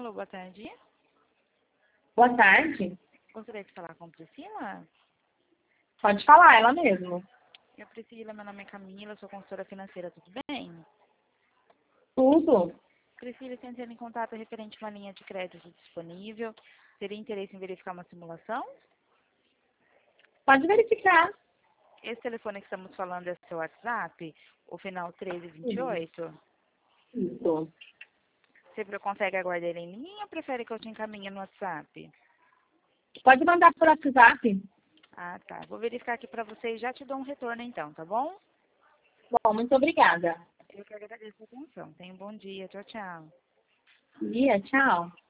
Alô, boa tarde. Boa tarde. Gostaria de falar com Priscila? Pode falar, ela mesmo. Eu, Priscila, meu nome é Camila, sou consultora financeira, tudo bem? Tudo. Priscila, estou entrando em contato referente a uma linha de crédito disponível. Teria interesse em verificar uma simulação? Pode verificar. Esse telefone que estamos falando é seu WhatsApp? O final 1328? Isso. Você consegue aguardar ele em linha ou prefere que eu te encaminhe no WhatsApp? Pode mandar por WhatsApp. Ah, tá. Vou verificar aqui para você e já te dou um retorno então, tá bom? Bom, muito obrigada. Eu que agradeço a atenção. Tenha um bom dia. Tchau, tchau. Dia, tchau.